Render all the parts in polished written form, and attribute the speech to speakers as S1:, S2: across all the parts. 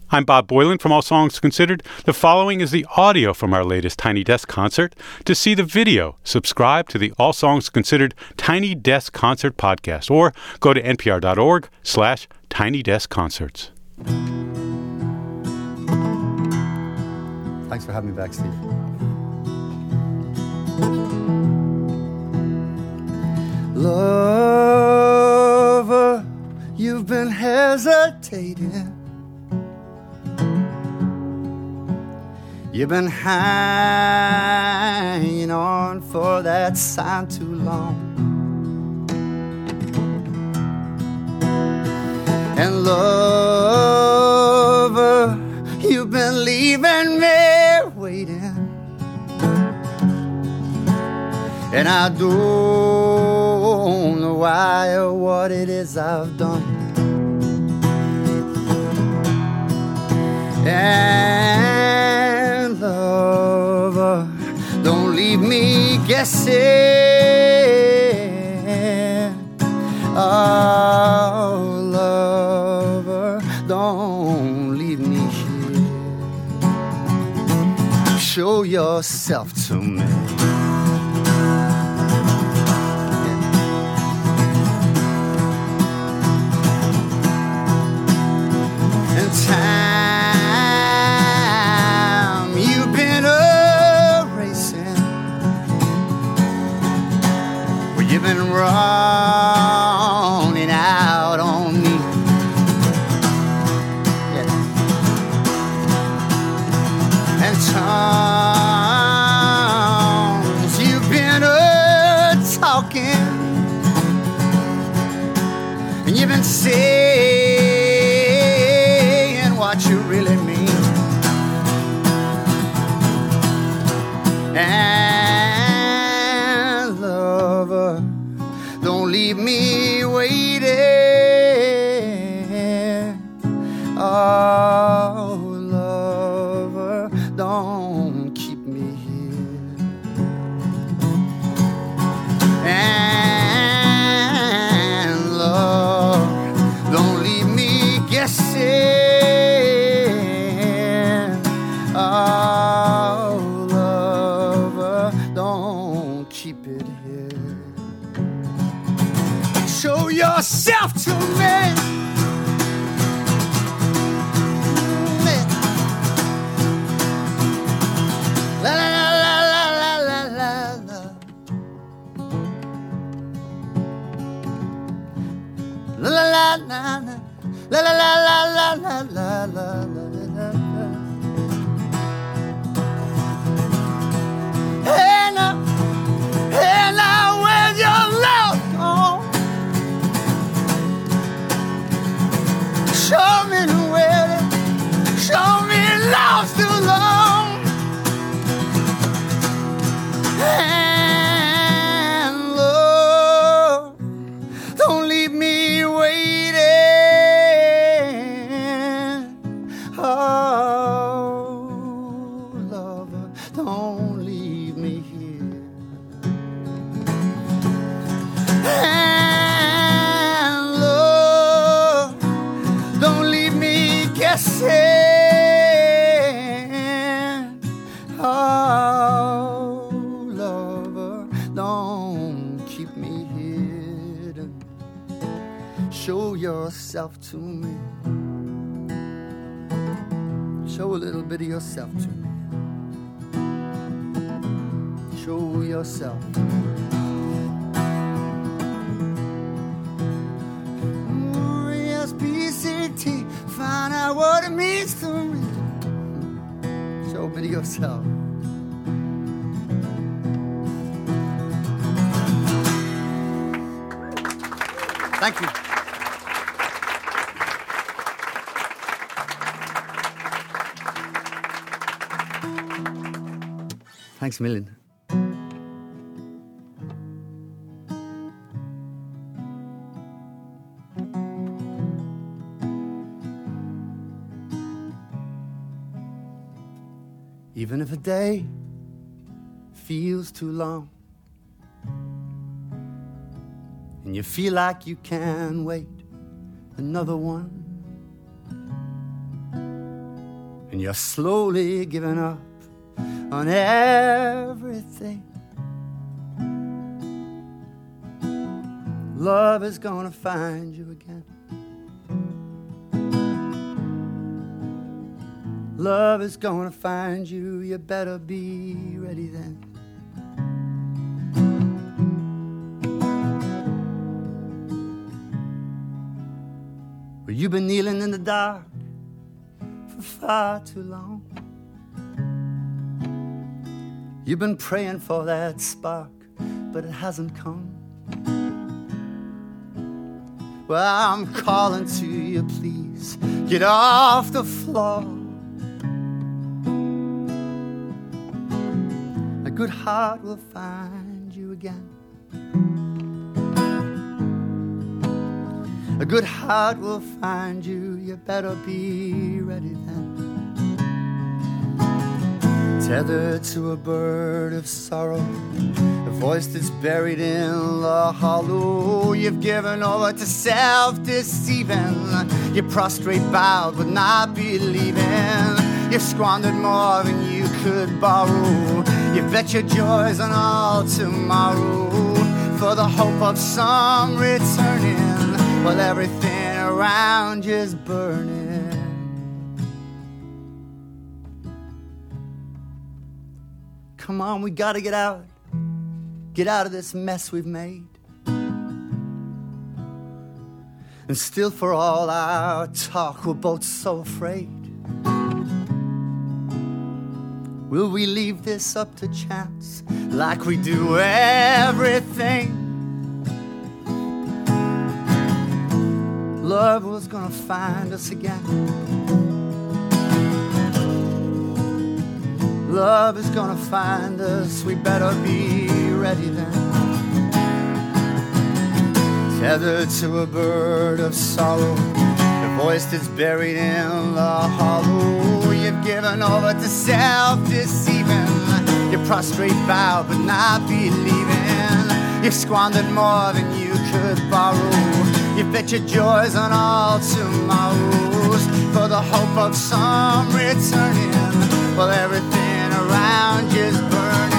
S1: I'm Bob Boylan from All Songs Considered. The following is the audio from our latest Tiny Desk concert. To see the video, subscribe to the All Songs Considered Tiny Desk Concert podcast or go to npr.org/Tiny Desk Concerts.
S2: Thanks for having me back, Steve. Lover, you've been hesitating. You've been hanging on for that sign too long. And lover, you've been leaving me waiting. And I don't know why or what it is I've done. And lover, don't leave me guessing. Oh, lover, don't leave me here. Show yourself to me. And time you've been erasing. Well, you've been running out on me. Yeah. And tongues you've been talking. And you've been saying what you really mean. And lover, don't leave me waiting. Oh, lover, don't keep me here. And love, don't leave me guessing. Oh, lover, don't keep it here. Show yourself to me. La la la la la la la la. La la la la la. La la la la la la la la la. Hey now, where's your love gone? Show me the way, show me love's too long. And love, don't leave me waiting. Oh, lover, don't leave me here. And love, don't leave me guessing. Oh, lover, don't keep me hidden. Show yourself to me. Show a little bit of yourself to me. Show yourself. S-P-C-T, find out what it means to me. Show a bit of yourself. Thank you. Thanks a million. Even if a day feels too long and you feel like you can wait another one, and you're slowly giving up on everything. Love is gonna find you again. Love is gonna find you, you better be ready then. Well, you've been kneeling in the dark for far too long. You've been praying for that spark, but it hasn't come. Well, I'm calling to you, please get off the floor. A good heart will find you again. A good heart will find you, you better be ready then. Tethered to a bird of sorrow, a voice that's buried in the hollow. You've given over to self-deceiving. You prostrate bowed but not believing. You've squandered more than you could borrow. You bet your joys on all tomorrow for the hope of some returning, while everything around you's burning. Come on, we gotta get out of this mess we've made. And still, for all our talk, we're both so afraid. Will we leave this up to chance like we do everything? Love was gonna find us again. Love is gonna find us, we better be ready then. Tethered to a bird of sorrow, a voice that's buried in the hollow. You've given over to self-deceiving. You prostrate bowed but not believing. You've squandered more than you could borrow. You bet your joys on all tomorrows for the hope of some returning, while everything around you's burning.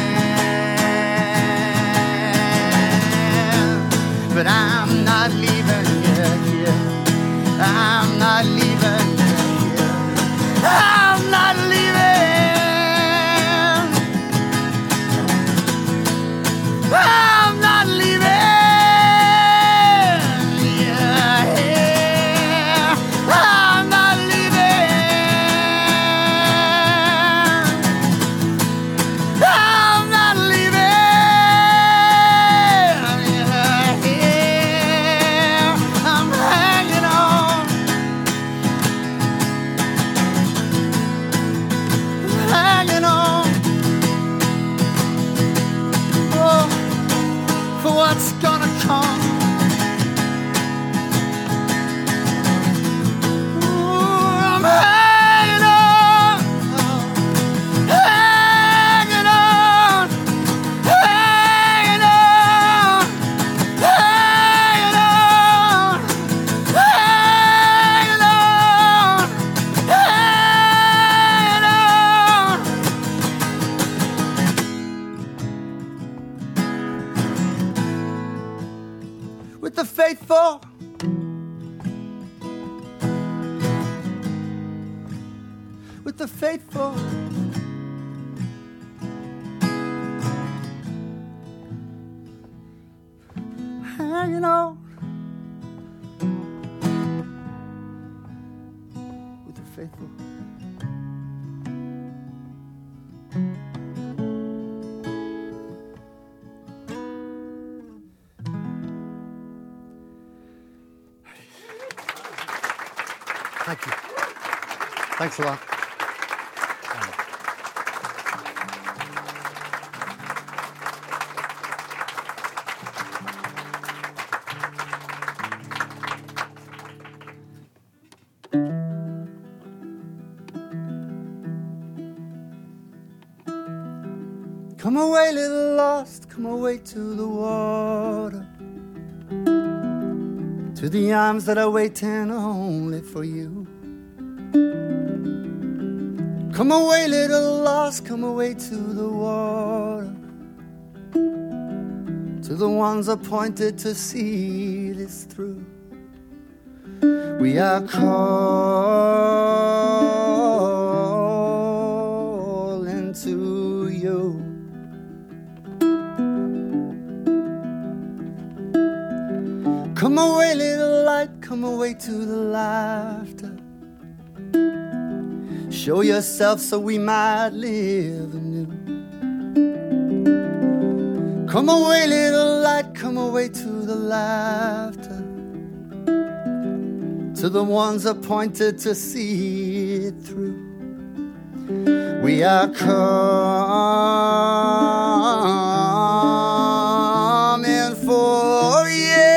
S2: But I'm not leaving yet, yeah. I'm not leaving yet, yeah. I'm not leaving. I'm not leaving. What's gonna come? Ooh, I'm hanging on, hanging on, hanging on, hanging on, hanging on, hanging on. With the faithful, with the faithful, hanging on, with the faithful. Thank you. Thanks a lot. Come away, little lost, come away to the water, to the arms that are waiting only for you. Come away, little lost, come away to the water, to the ones appointed to see this through. We are calling to you. Come away, little light, come away to the laughter. Show yourself so we might live anew. Come away, little light, come away to the laughter, to the ones appointed to see it through. We are coming for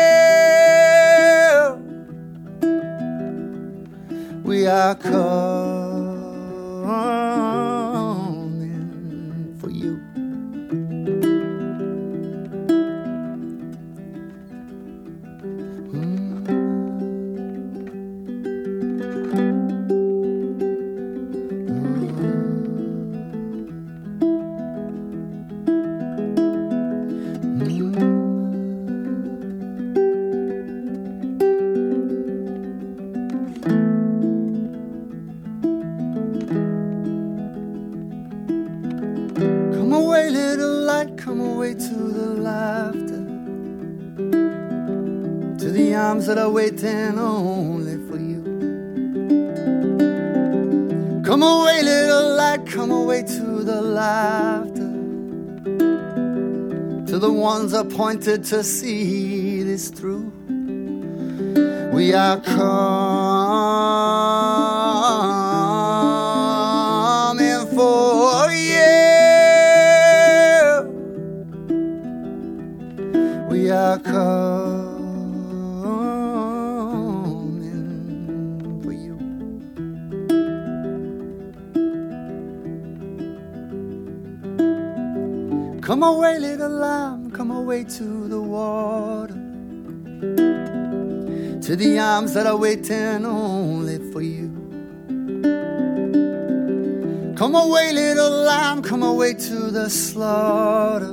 S2: you. We are coming for you. Come away, little light, come away to the laughter, to the arms that are waiting only for you. Come away, little light, come away to the laughter, to the ones appointed to see this through. We are coming for you. We are coming for you. Come away, little lamb, come away to the water, to the arms that are waiting only for you. Come away, little lamb, come away to the slaughter,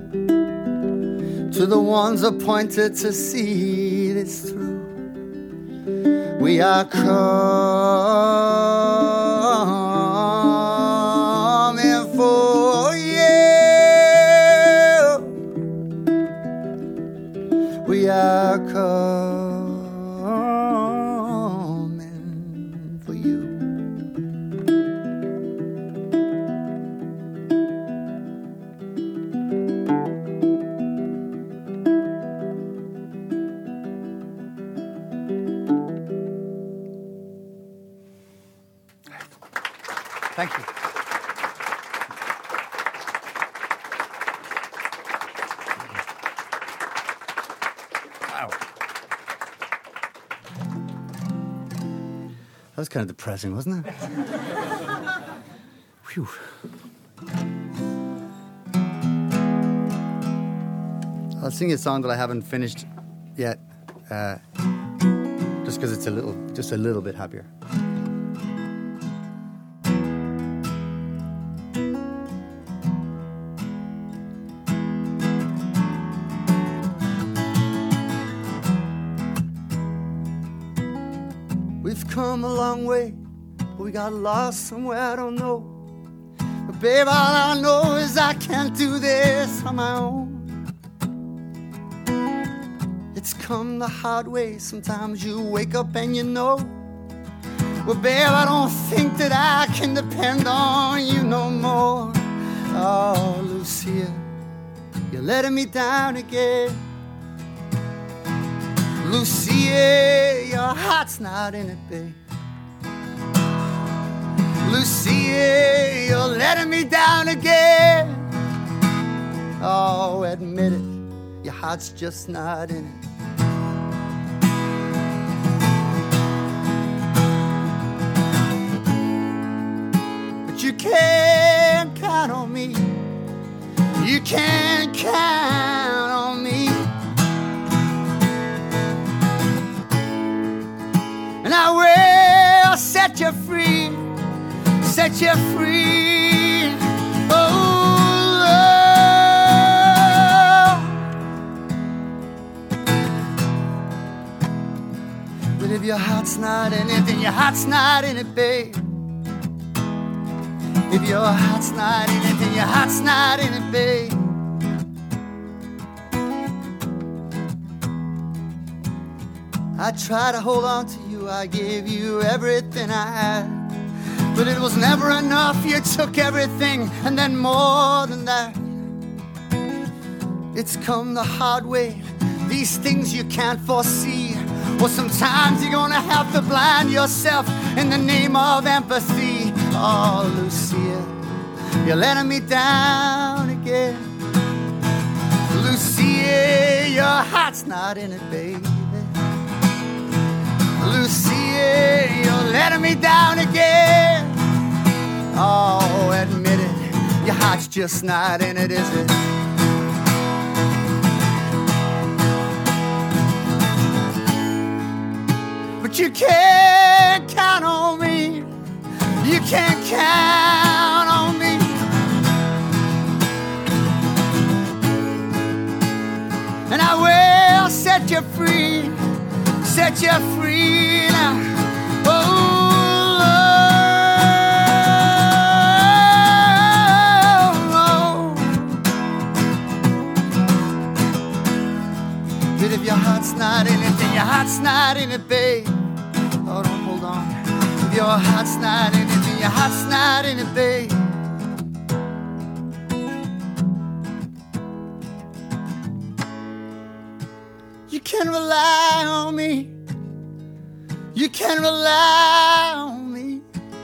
S2: to the ones appointed to see this through. We are coming for you. We are coming for you. Thank you. Wow. That was kind of depressing, wasn't it? Phew. I'll sing a song that I haven't finished yet, just because it's just a little bit happier. We've come a long way, but we got lost somewhere, I don't know. But babe, all I know is I can't do this on my own. It's come the hard way, sometimes you wake up and you know. Well, babe, I don't think that I can depend on you no more. Oh, Lucia, you're letting me down again. Lucia, your heart's not in it, babe. Lucia, you're letting me down again. Oh, admit it, your heart's just not in it. But you can't count on me. You can't count on me. And I will set you free, set you free. Oh, but if your heart's not in it, then your heart's not in it, babe. If your heart's not in it, then your heart's not in it, babe. I tried to hold on to you, I gave you everything I had, but it was never enough. You took everything and then more than that. It's come the hard way, these things you can't foresee. Well, sometimes you're gonna have to blind yourself in the name of empathy. Oh, Lucia, you're letting me down again. Lucia, your heart's not in it, baby. Lucia, you're letting me down again. Oh, admit it, your heart's just not in it, is it? But you can't count on me. You can't count on me. And I will set you free. Set you free now. Oh, oh, oh. But if your heart's not in it, then your heart's not in it, babe. Oh, don't hold on. If your heart's not in it, then your heart's not in it, babe. You can rely on me. You can rely on me.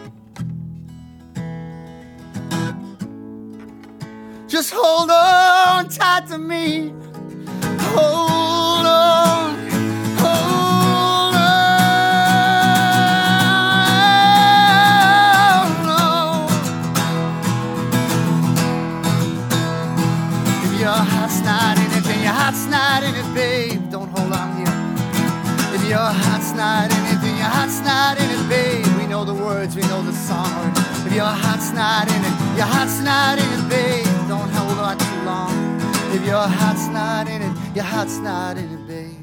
S2: Just hold on tight to me. Hold on. Hold on. If your heart's not in it, then your heart's not in it, babe. Don't hold on here. If your heart's not in it, then your heart's not in it, babe. We know the words, we know the song. If your heart's not in it, your heart's not in it, babe. Don't hold on too long. If your heart's not in it, your heart's not in it, babe.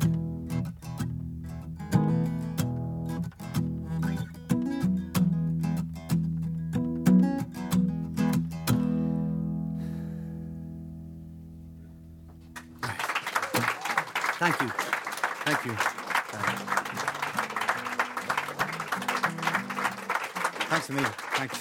S2: Thank you. Thank you. Thanks, Amelia. Thanks.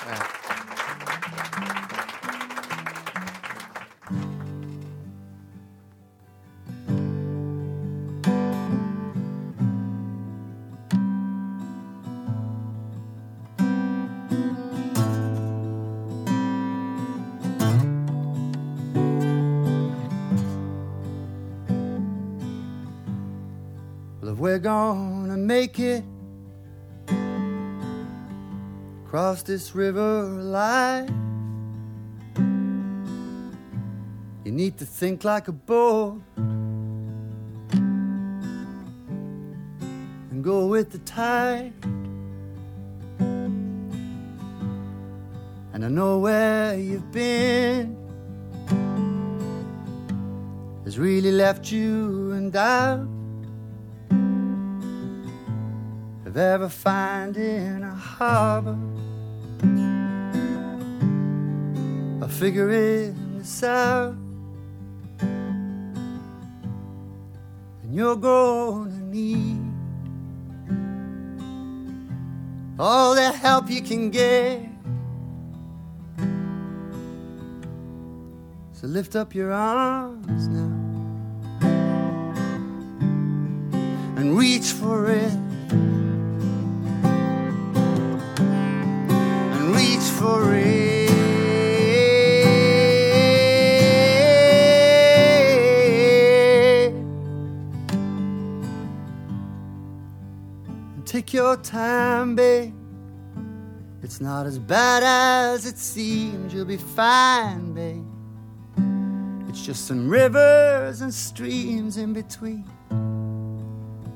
S2: Well, if we're gonna make it across this river alive, you need to think like a boat and go with the tide. And I know where you've been has really left you in doubt of ever finding a harbor or figuring this out. And you're gonna need all the help you can get. So lift up your arms now and reach for it. And reach for it. And take your time, babe. It's not as bad as it seems. You'll be fine, babe. It's just some rivers and streams in between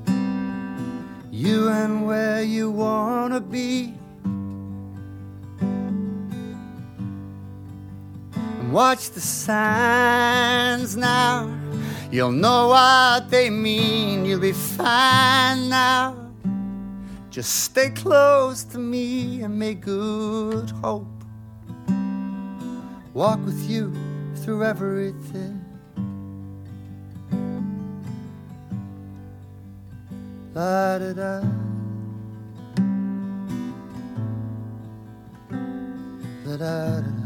S2: you and where you wanna be. watch the signs now. You'll know what they mean. You'll be fine now. Just stay close to me and may good hope walk with you through everything. La da da. La da da da.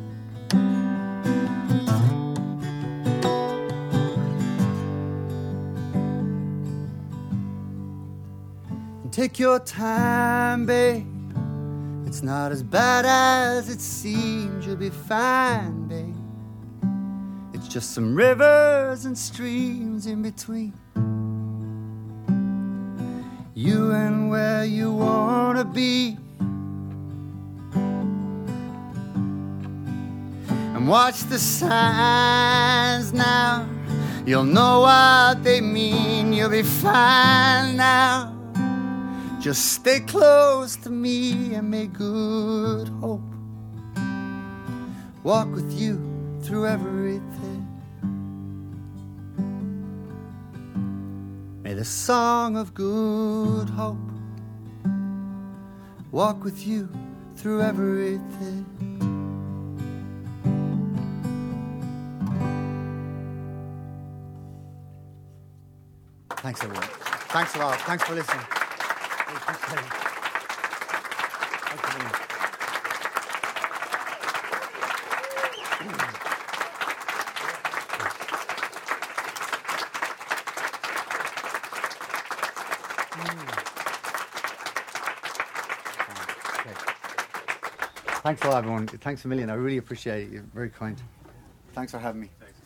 S2: Take your time, babe. It's not as bad as it seems. You'll be fine, babe. It's just some rivers and streams in between you and where you wanna be. And watch the signs now. You'll know what they mean. You'll be fine now. Just stay close to me and may good hope walk with you through everything. May the song of good hope walk with you through everything. Thanks everyone. Thanks a lot. Thanks for listening. Thanks a lot, everyone. Thanks a million. I really appreciate it. You're very kind. Thanks for having me. Thanks.